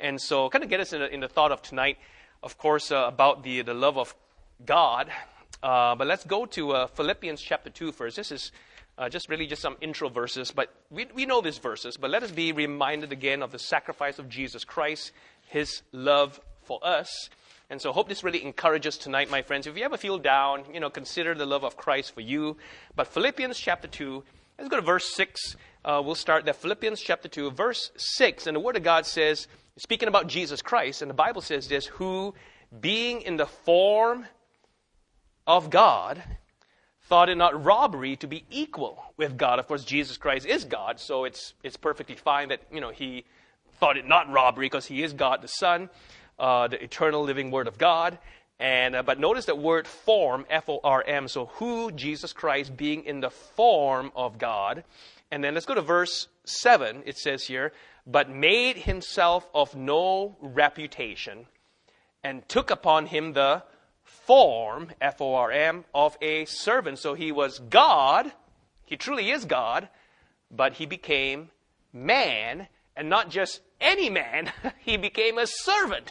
And so kind of get us in the thought of tonight, of course, about the love of God. But let's go to Philippians chapter 2 first. This is just some intro verses, but we know these verses. But let us be reminded again of the sacrifice of Jesus Christ, His love for us. And so I hope this really encourages tonight, my friends. If you ever feel down, consider the love of Christ for you. But Philippians chapter 2, let's go to verse 6. We'll start there. Philippians chapter 2, verse 6. And the Word of God says, speaking about Jesus Christ, and the Bible says this, who, being in the form of God, thought it not robbery to be equal with God. Of course, Jesus Christ is God, so it's perfectly fine that, He thought it not robbery because He is God the Son, the eternal living Word of God. And but notice that word form, F-O-R-M, so who, Jesus Christ, being in the form of God. And then let's go to verse 7. It says here, but made himself of no reputation, and took upon him the form, F-O-R-M, of a servant. So he was God, he truly is God, but he became man, and not just any man, he became a servant.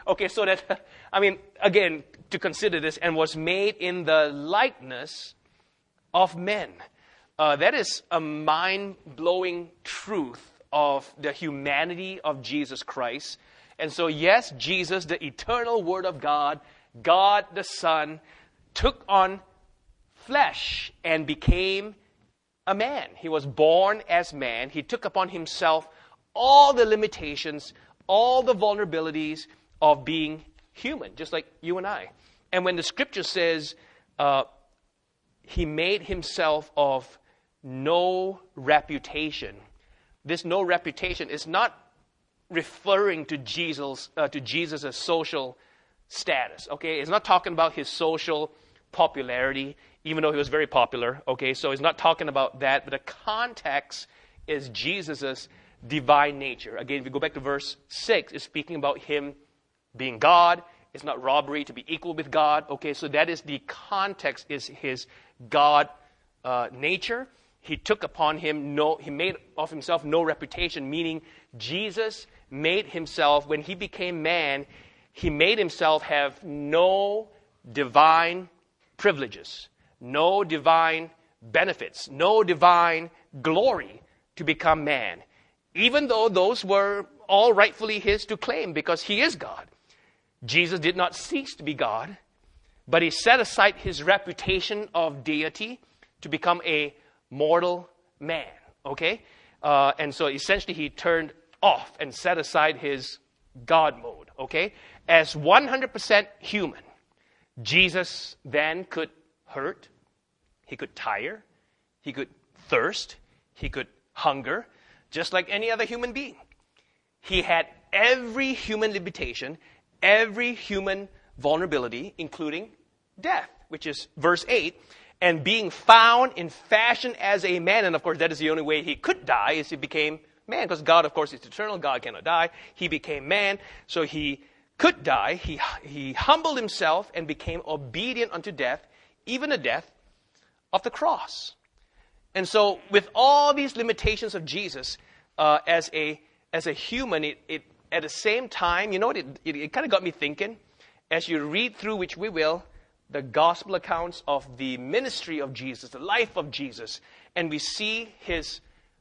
Again, to consider this, and was made in the likeness of men. That is a mind-blowing truth of the humanity of Jesus Christ. And so, yes, Jesus, the eternal Word of God, God the Son, took on flesh and became a man. He was born as man. He took upon himself all the limitations, all the vulnerabilities of being human, just like you and I. And when the Scripture says he made himself of no reputation, this no reputation is not referring to Jesus' social status. Okay, it's not talking about his social popularity, even though he was very popular. Okay, so it's not talking about that, but the context is Jesus' divine nature. Again, if you go back to verse 6, it's speaking about him being God. It's not robbery to be equal with God. Okay, so that is the context, is his God nature. He took upon him he made of himself no reputation, meaning Jesus made himself, when he became man, he made himself have no divine privileges, no divine benefits, no divine glory to become man, even though those were all rightfully his to claim because he is God. Jesus did not cease to be God, but he set aside his reputation of deity to become a mortal man, okay? And so essentially he turned off and set aside his God mode, okay? As 100% human, Jesus then could hurt, he could tire, he could thirst, he could hunger, just like any other human being. He had every human limitation, every human vulnerability, including death, which is verse 8. And being found in fashion as a man, and of course that is the only way he could die, is he became man, because God, of course, is eternal. God cannot die. He became man, so he could die. He humbled himself and became obedient unto death, even the death of the cross. And so with all these limitations of Jesus as a human, it at the same time, it kind of got me thinking, as you read through, which we will, the gospel accounts of the ministry of Jesus, the life of Jesus, and we see his,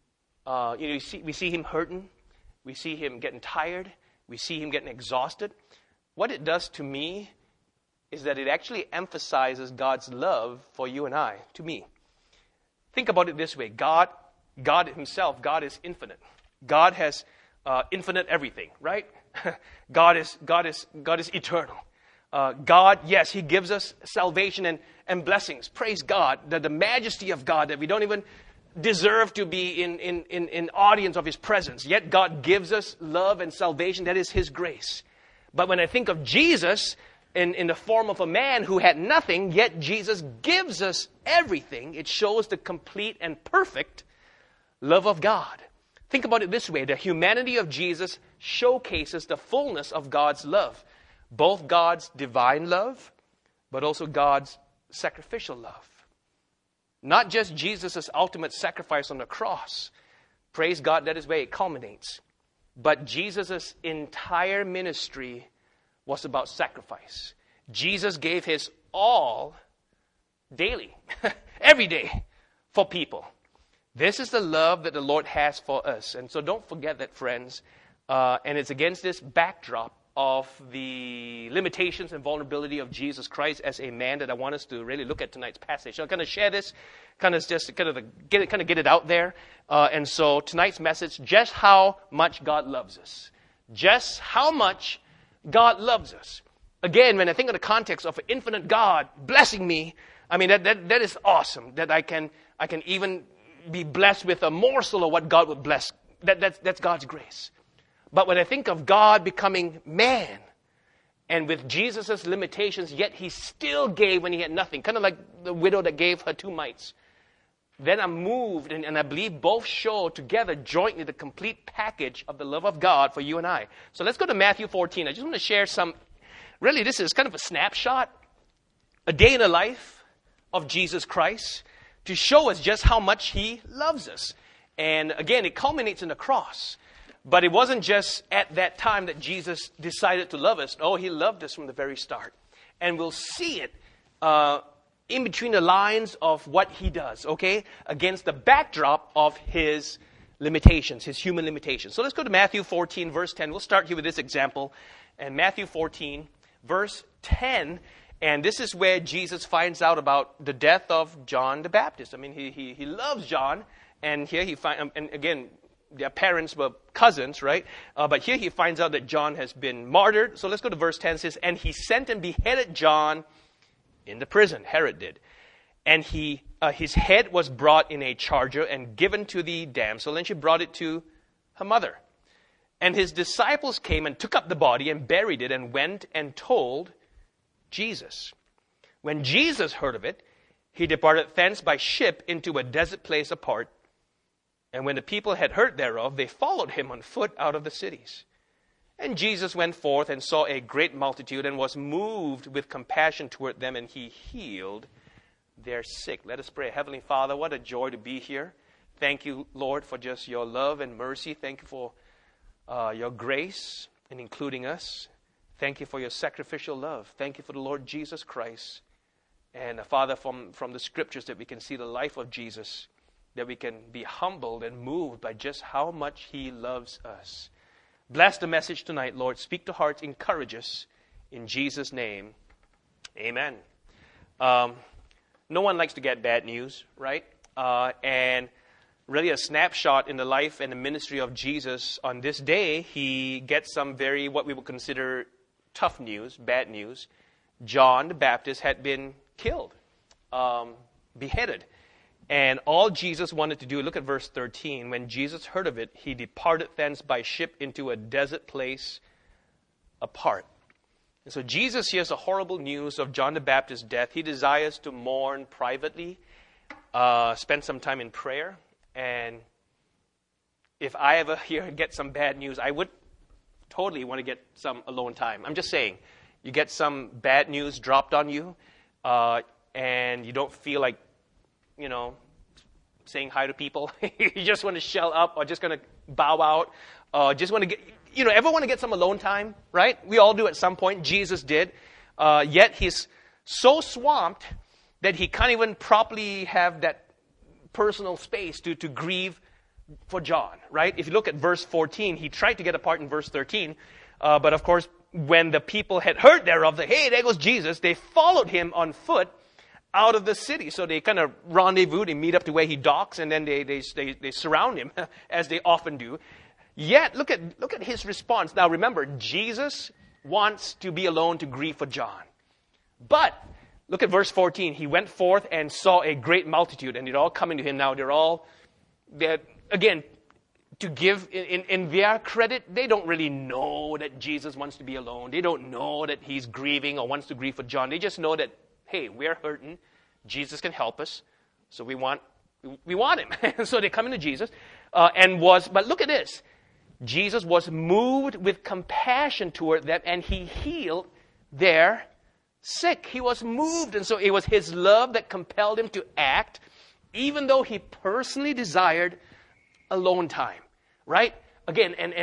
we see him hurting, we see him getting tired, we see him getting exhausted. What it does to me is that it actually emphasizes God's love for you and I, to me. Think about it this way: God himself, God is infinite. God has infinite everything, right? God is eternal. God, yes, he gives us salvation and blessings. Praise God, the majesty of God, that we don't even deserve to be in audience of his presence. Yet God gives us love and salvation. That is his grace. But when I think of Jesus in the form of a man who had nothing, yet Jesus gives us everything, it shows the complete and perfect love of God. Think about it this way: the humanity of Jesus showcases the fullness of God's love. Both God's divine love, but also God's sacrificial love. Not just Jesus' ultimate sacrifice on the cross. Praise God, that is where it culminates. But Jesus' entire ministry was about sacrifice. Jesus gave his all daily, every day, for people. This is the love that the Lord has for us. And so don't forget that, friends. And it's against this backdrop of the limitations and vulnerability of Jesus Christ as a man that I want us to really look at tonight's passage. So I'm going to share this, get it out there. And so tonight's message, just how much God loves us. Just how much God loves us. Again, when I think of the context of an infinite God blessing me, I mean, that is awesome. That I can even be blessed with a morsel of what God would bless. That's God's grace. But when I think of God becoming man, and with Jesus' limitations, yet he still gave when he had nothing, kind of like the widow that gave her 2 mites, then I'm moved, and I believe both show together jointly the complete package of the love of God for you and I. So let's go to Matthew 14. I just want to share really this is kind of a snapshot, a day in the life of Jesus Christ, to show us just how much he loves us. And again, it culminates in the cross. But it wasn't just at that time that Jesus decided to love us. Oh, he loved us from the very start. And we'll see it in between the lines of what he does, okay? Against the backdrop of his limitations, his human limitations. So let's go to Matthew 14, verse 10. We'll start here with this example. And Matthew 14, verse 10. And this is where Jesus finds out about the death of John the Baptist. I mean, he loves John. And here and again, their parents were cousins, right? But here he finds out that John has been martyred. So let's go to verse 10. It says, and he sent and beheaded John in the prison. Herod did. And his head was brought in a charger and given to the damsel, and she brought it to her mother. And his disciples came and took up the body and buried it and went and told Jesus. When Jesus heard of it, he departed thence by ship into a desert place apart. And when the people had heard thereof, they followed him on foot out of the cities. And Jesus went forth and saw a great multitude and was moved with compassion toward them, and he healed their sick. Let us pray. Heavenly Father, what a joy to be here. Thank you, Lord, for just your love and mercy. Thank you for your grace in including us. Thank you for your sacrificial love. Thank you for the Lord Jesus Christ. And Father, from the scriptures that we can see the life of Jesus, that we can be humbled and moved by just how much he loves us. Bless the message tonight, Lord. Speak to hearts, encourage us. In Jesus' name, amen. No one likes to get bad news, right? And really a snapshot in the life and the ministry of Jesus on this day, he gets some what we would consider tough news, bad news. John the Baptist had been killed, beheaded. And all Jesus wanted to do, look at verse 13. When Jesus heard of it, he departed thence by ship into a desert place apart. And so Jesus hears the horrible news of John the Baptist's death. He desires to mourn privately, spend some time in prayer. And if I ever get some bad news, I would totally want to get some alone time. I'm just saying, you get some bad news dropped on you, and you don't feel like, saying hi to people. You just want to shell up or just going to bow out. Just want to get, everyone want to get some alone time, right? We all do at some point. Jesus did. Yet he's so swamped that he can't even properly have that personal space to grieve for John, right? If you look at verse 14, he tried to get apart in verse 13. But of course, when the people had heard thereof, hey, there goes Jesus, they followed him on foot out of the city. So they kind of rendezvous, they meet up to where he docks, and then they surround him, as they often do. Yet, look at his response. Now remember, Jesus wants to be alone to grieve for John. But, look at verse 14. He went forth and saw a great multitude, and they're all coming to him now. They're again, to give in their credit, they don't really know that Jesus wants to be alone. They don't know that he's grieving or wants to grieve for John. They just know that, hey, we're hurting. Jesus can help us. So we want him. So they come into Jesus. But look at this. Jesus was moved with compassion toward them, and he healed their sick. He was moved. And so it was his love that compelled him to act, even though he personally desired alone time. Right? Again, and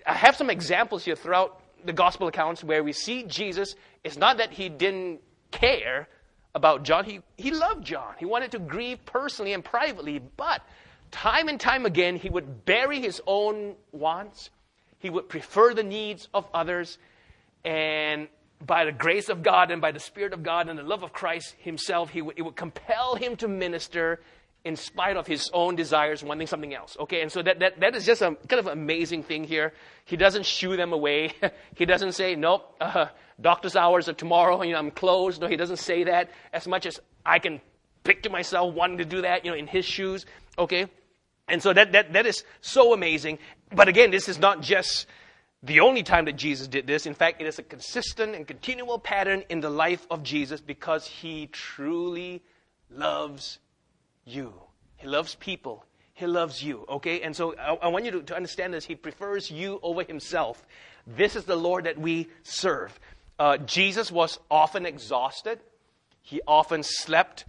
I have some examples here throughout the gospel accounts where we see Jesus. It's not that he didn't care about John. He loved John. He wanted to grieve personally and privately. But time and time again, he would bury his own wants. He would prefer the needs of others. And by the grace of God and by the Spirit of God and the love of Christ himself, it would compel him to minister in spite of his own desires wanting something else. Okay, and so that is just a kind of amazing thing here. He doesn't shoo them away. He doesn't say, nope, doctor's hours are tomorrow, I'm closed. No, he doesn't say that as much as I can picture myself wanting to do that, in his shoes. Okay, and so that is so amazing. But again, this is not just the only time that Jesus did this. In fact, it is a consistent and continual pattern in the life of Jesus because he truly loves you. He loves people. He loves you. Okay? And so I want you to understand this. He prefers you over himself. This is the Lord that we serve. Jesus was often exhausted. He often slept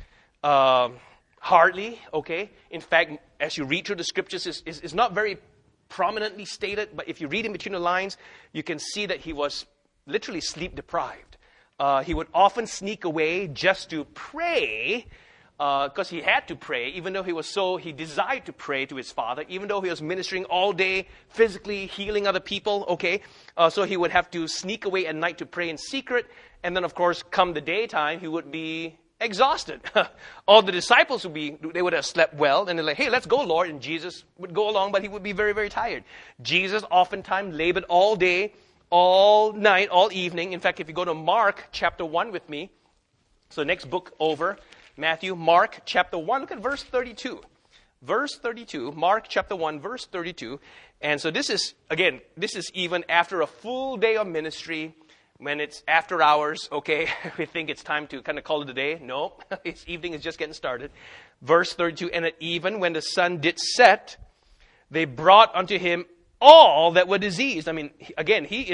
hardly. Okay? In fact, as you read through the scriptures, it's not very prominently stated, but if you read in between the lines, you can see that he was literally sleep deprived. He would often sneak away just to pray, because he had to pray, even though he desired to pray to his Father, even though he was ministering all day, physically healing other people, okay? So he would have to sneak away at night to pray in secret, and then, of course, come the daytime, he would be exhausted. All the disciples would have slept well, and they're like, hey, let's go, Lord, and Jesus would go along, but he would be very, very tired. Jesus oftentimes labored all day, all night, all evening. In fact, if you go to Mark chapter 1 with me, so next book over, Matthew, Mark chapter 1, look at verse 32. Verse 32, Mark chapter 1, verse 32. And so this is even after a full day of ministry, when it's after hours, okay, we think it's time to kind of call it a day. No, it's evening, it's just getting started. Verse 32, and at even when the sun did set, they brought unto him all that were diseased. I mean, again, he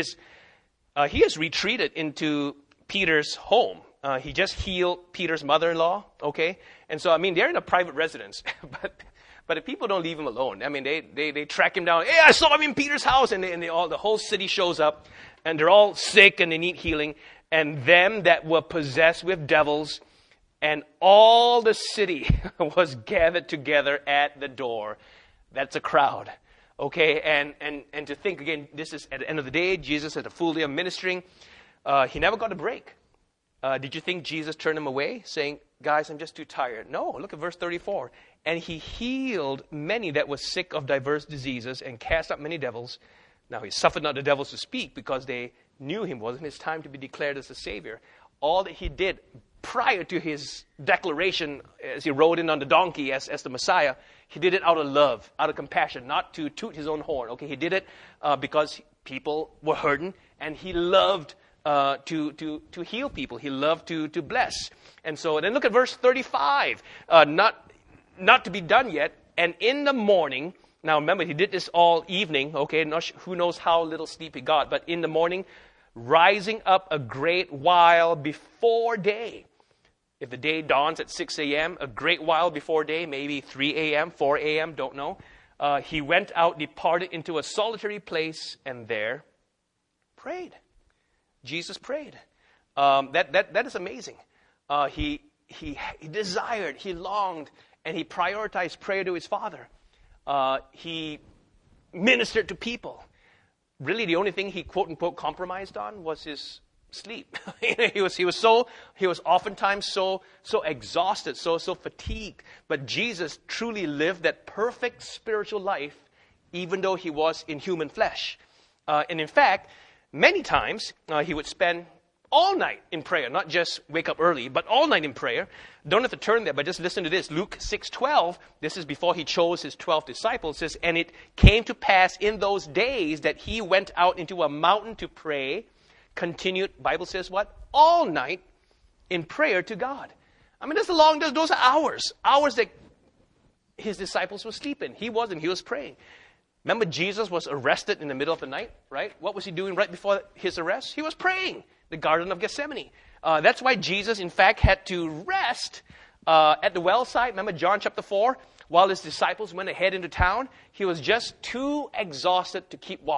has retreated into Peter's home. He just healed Peter's mother-in-law, okay? And so, I mean, they're in a private residence, but the people don't leave him alone. I mean, they track him down. Hey, I saw him in Peter's house, and the whole city shows up, and they're all sick, and they need healing. And them that were possessed with devils, and all the city was gathered together at the door. That's a crowd, okay? And to think, again, this is at the end of the day, Jesus had a full day of ministering. He never got a break. Did you think Jesus turned him away, saying, guys, I'm just too tired? No, look at verse 34. And he healed many that were sick of diverse diseases and cast out many devils. Now he suffered not the devils to speak because they knew him. It wasn't his time to be declared as a Savior. All that he did prior to his declaration as he rode in on the donkey as the Messiah, he did it out of love, out of compassion, not to toot his own horn. Okay, he did it because people were hurting, and he loved to heal people. He loved to bless. And so then look at verse 35. Not to be done yet. And in the morning, now remember, he did this all evening. Okay, who knows how little sleep he got. But in the morning, rising up a great while before day. If the day dawns at 6 a.m., a great while before day, maybe 3 a.m., 4 a.m., don't know. He went out, departed into a solitary place, and there prayed. Jesus prayed. That is amazing. He desired, he longed, and he prioritized prayer to his Father. He ministered to people. Really, the only thing he quote unquote compromised on was his sleep. he was oftentimes so exhausted, so fatigued. But Jesus truly lived that perfect spiritual life, even though he was in human flesh. And in fact, many times, he would spend all night in prayer, not just wake up early, but all night in prayer. Don't have to turn there, but just listen to this. Luke 6:12, this is before he chose his 12 disciples, says, and it came to pass in those days that he went out into a mountain to pray, continued, Bible says what? All night in prayer to God. I mean, those are hours that his disciples were sleeping. He wasn't, he was praying. Remember, Jesus was arrested in the middle of the night, right? What was he doing right before his arrest? He was praying, the Garden of Gethsemane. That's why Jesus, in fact, had to rest at the well side. Remember John chapter 4? While his disciples went ahead into town, he was just too exhausted to keep walking.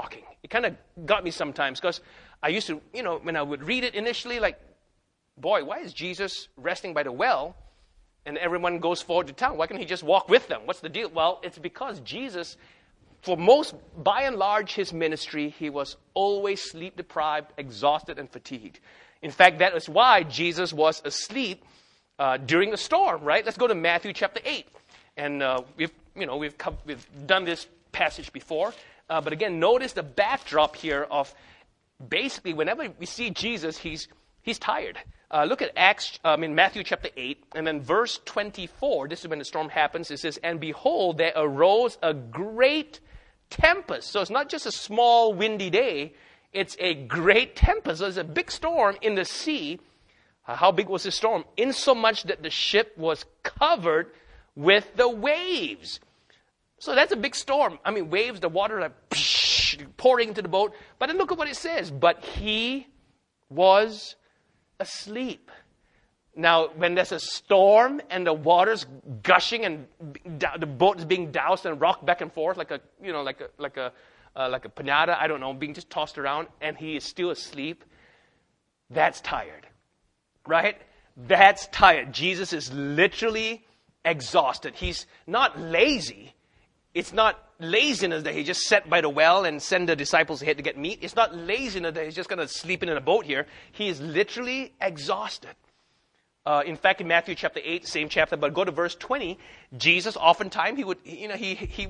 It kind of got me sometimes because I used to, when I would read it initially, like, boy, why is Jesus resting by the well and everyone goes forward to town? Why can't he just walk with them? What's the deal? Well, it's because Jesus, by and large, his ministry, he was always sleep-deprived, exhausted, and fatigued. In fact, that is why Jesus was asleep during the storm, right? Let's go to Matthew chapter 8. And we've done this passage before. But again, notice the backdrop here of basically whenever we see Jesus, he's tired. Look at Matthew chapter 8, and then verse 24. This is when the storm happens. It says, "And behold, there arose a great tempest." So it's not just a small windy day. It's a great tempest. So there's a big storm in the sea. How big was the storm? Insomuch that the ship was covered with the waves. So that's a big storm. I mean, waves, the water like pouring into the boat. But then look at what it says. But he was asleep. Now, when there's a storm and the water's gushing and the boat is being doused and rocked back and forth like a pinata, I don't know, being just tossed around, and he is still asleep, that's tired, right? That's tired. Jesus is literally exhausted. He's not lazy. It's not laziness that he just sat by the well and sent the disciples ahead to get meat. It's not laziness that he's just going to sleep in a boat here. He is literally exhausted. In fact, in Matthew chapter 8, same chapter, but go to verse 20, Jesus oftentimes, he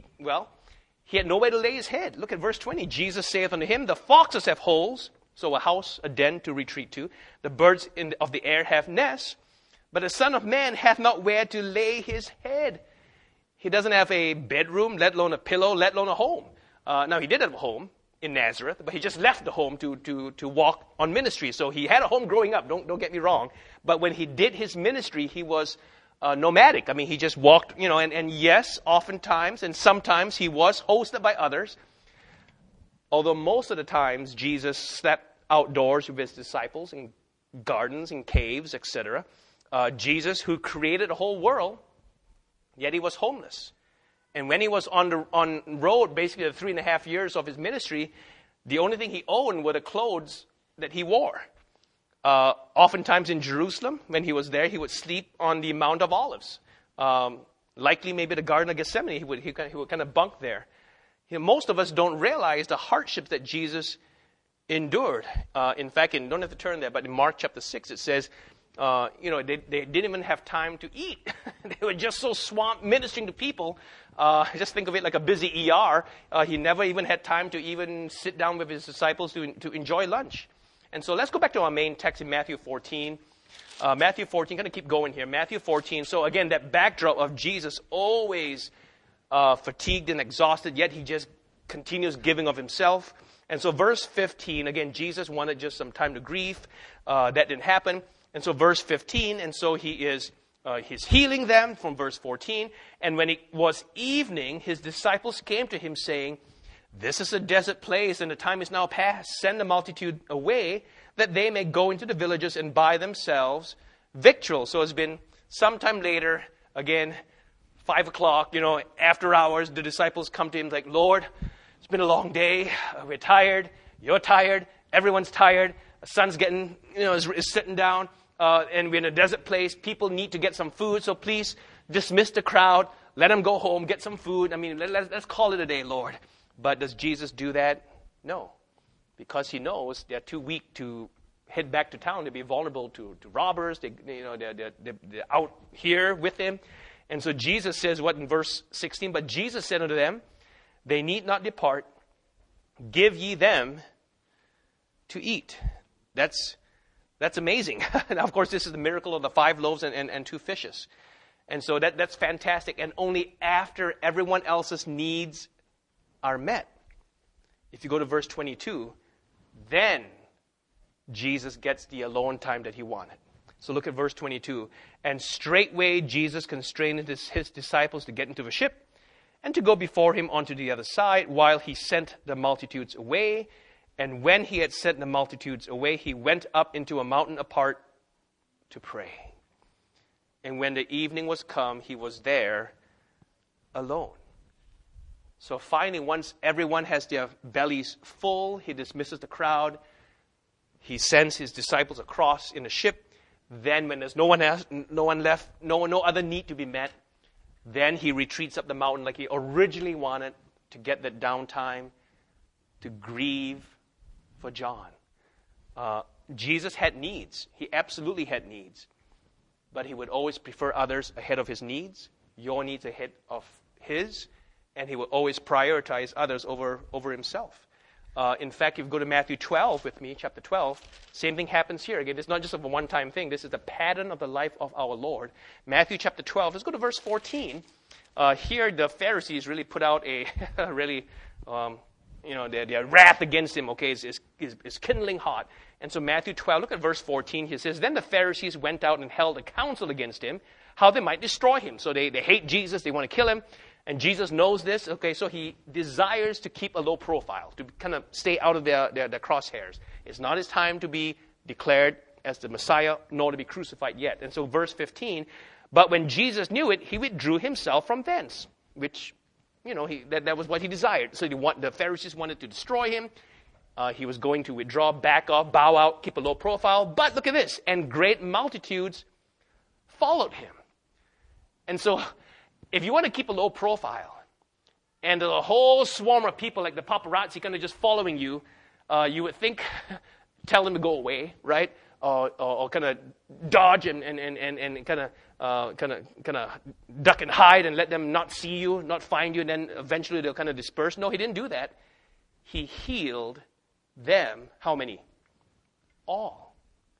had nowhere to lay his head. Look at verse 20. Jesus saith unto him, "The foxes have holes," so a house, a den to retreat to. "The birds of the air have nests, but the Son of Man hath not where to lay his head." He doesn't have a bedroom, let alone a pillow, let alone a home. Now, he did have a home in Nazareth, but he just left the home to walk on ministry. So he had a home growing up, don't get me wrong. But when he did his ministry, he was nomadic. I mean, he just walked, and yes, oftentimes and sometimes he was hosted by others. Although most of the times Jesus slept outdoors with his disciples in gardens, in caves, etc. Jesus, who created the whole world, yet he was homeless. And when he was on road, basically the 3.5 years of his ministry, the only thing he owned were the clothes that he wore. Oftentimes in Jerusalem, when he was there, he would sleep on the Mount of Olives. Likely maybe the Garden of Gethsemane, he would kind of bunk there. Most of us don't realize the hardships that Jesus endured. In fact, you don't have to turn there, but in Mark chapter 6 it says, they didn't even have time to eat. They were just so swamped ministering to people. Just think of it like a busy ER. He never even had time to even sit down with his disciples to enjoy lunch. And so let's go back to our main text in Matthew 14. Matthew 14, going to keep going here. Matthew 14. So again, that backdrop of Jesus always fatigued and exhausted, yet he just continues giving of himself. And so verse 15, again, Jesus wanted just some time to grieve. That didn't happen. And so verse 15, and so he's healing them from verse 14. And when it was evening, his disciples came to him saying, "This is a desert place, and the time is now past. Send the multitude away, that they may go into the villages and buy themselves victuals." So it's been sometime later, again, 5 o'clock, after hours, the disciples come to him like, "Lord, it's been a long day. We're tired. You're tired. Everyone's tired. The sun's getting, is sitting down. And we're in a desert place. People need to get some food. So please dismiss the crowd. Let them go home, get some food. I mean, let's call it a day, Lord." But does Jesus do that? No. Because he knows they're too weak to head back to town. They'd be vulnerable to robbers. They're out here with him. And so Jesus says what in verse 16? "But Jesus said unto them, They need not depart. Give ye them to eat." That's amazing. Now, of course, this is the miracle of the 5 loaves and 2 fishes. And so that's fantastic. And only after everyone else's needs are met. If you go to verse 22, then Jesus gets the alone time that he wanted. So look at verse 22. "And straightway Jesus constrained his disciples to get into the ship and to go before him onto the other side, while he sent the multitudes away. And when he had sent the multitudes away, he went up into a mountain apart to pray. And when the evening was come, he was there alone." So finally, once everyone has their bellies full, he dismisses the crowd. He sends his disciples across in a ship. Then when there's no one left, no other need to be met, then he retreats up the mountain like he originally wanted, to get that downtime, to grieve for John. Jesus had needs. He absolutely had needs. But he would always prefer others ahead of his needs, your needs ahead of his, and he would always prioritize others over himself. In fact, if you go to Matthew 12 with me, chapter 12, same thing happens here. Again, it's not just a one-time thing. This is the pattern of the life of our Lord. Matthew chapter 12, let's go to verse 14. Here the Pharisees really put out a really, their wrath against him, okay, is kindling hot. And so Matthew 12, look at verse 14. He says, "Then the Pharisees went out and held a council against him, how they might destroy him." So they hate Jesus. They want to kill him. And Jesus knows this, okay, so he desires to keep a low profile, to kind of stay out of their crosshairs. It's not his time to be declared as the Messiah, nor to be crucified yet. And so verse 15, "But when Jesus knew it, he withdrew himself from thence," which, that was what he desired. So the Pharisees wanted to destroy him. He was going to withdraw, back off, bow out, keep a low profile. But look at this, "And great multitudes followed him." And so if you want to keep a low profile, and a whole swarm of people like the paparazzi kind of just following you, you would think, tell them to go away, right? Or kind of dodge and kind of duck and hide and let them not see you, not find you, and then eventually they'll kind of disperse. No, he didn't do that. He healed them. How many? All.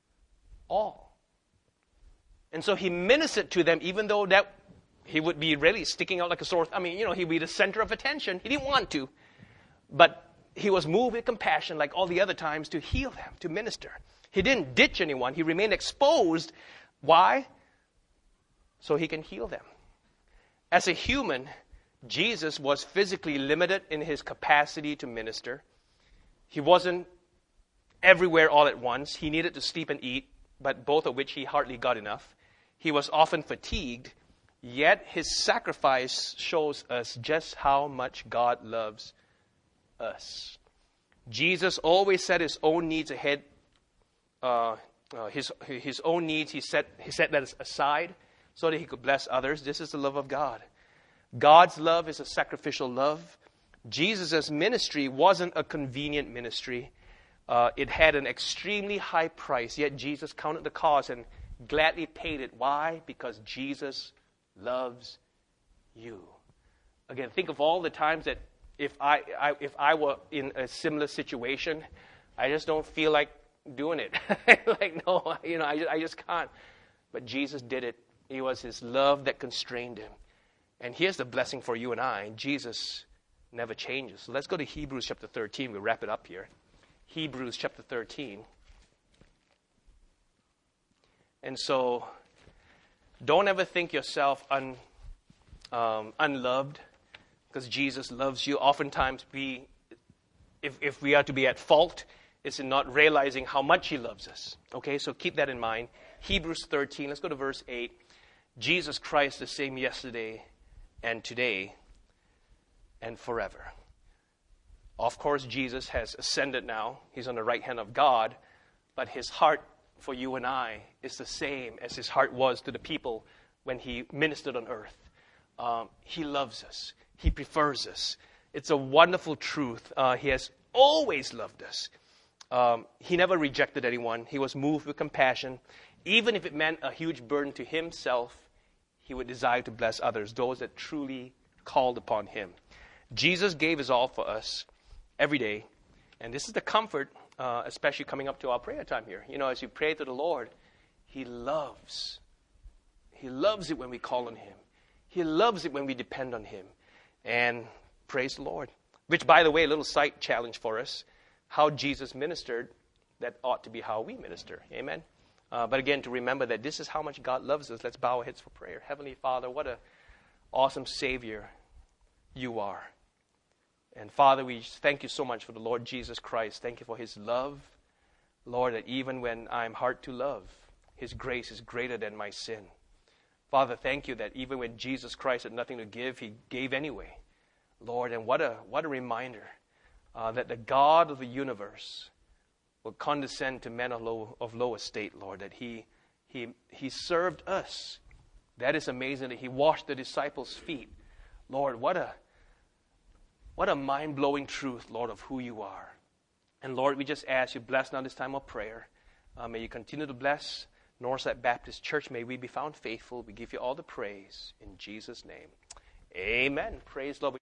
And so he ministered to them, even though that he would be really sticking out like a sore. He'd be the center of attention. He didn't want to. But he was moved with compassion like all the other times to heal them, to minister. He didn't ditch anyone. He remained exposed. Why? So he can heal them. As a human, Jesus was physically limited in his capacity to minister. He wasn't everywhere all at once. He needed to sleep and eat, but both of which he hardly got enough. He was often fatigued. Yet his sacrifice shows us just how much God loves us. Jesus always set his own needs ahead. His own needs, he set that aside so that he could bless others. This is the love of God. God's love is a sacrificial love. Jesus' ministry wasn't a convenient ministry. It had an extremely high price. Yet Jesus counted the cost and gladly paid it. Why? Because Jesus loves you. Again, think of all the times that if I were in a similar situation, I just don't feel like doing it. I just can't. But Jesus did it. It was his love that constrained him. And here's the blessing for you and I. Jesus never changes. So let's go to Hebrews chapter 13. We'll wrap it up here. Hebrews chapter 13. And so don't ever think yourself unloved, because Jesus loves you. Oftentimes, if we are to be at fault, it's in not realizing how much he loves us. Okay, so keep that in mind. Hebrews 13, let's go to verse 8. Jesus Christ the same yesterday and today and forever. Of course, Jesus has ascended now. He's on the right hand of God, but his heart for you and I is the same as his heart was to the people when he ministered on earth. He loves us. He prefers us. It's a wonderful truth. He has always loved us. He never rejected anyone. He was moved with compassion. Even if it meant a huge burden to himself, he would desire to bless others, those that truly called upon him. Jesus gave his all for us every day. And this is the comfort, especially coming up to our prayer time here. As you pray to the Lord, he loves. He loves it when we call on him. He loves it when we depend on him. And praise the Lord. Which, by the way, a little side challenge for us. How Jesus ministered, that ought to be how we minister. Amen? But again, to remember that this is how much God loves us. Let's bow our heads for prayer. Heavenly Father, what an awesome Savior you are. And Father, we thank you so much for the Lord Jesus Christ. Thank you for his love. Lord, that even when I'm hard to love, his grace is greater than my sin. Father, thank you that even when Jesus Christ had nothing to give, he gave anyway. Lord, and what a reminder that the God of the universe will condescend to men of low estate, Lord, that He served us. That is amazing that He washed the disciples' feet. Lord, what a mind-blowing truth, Lord, of who You are. And Lord, we just ask You bless now this time of prayer. May You continue to bless Northside Baptist Church. May we be found faithful. We give You all the praise in Jesus' name. Amen. Praise the Lord.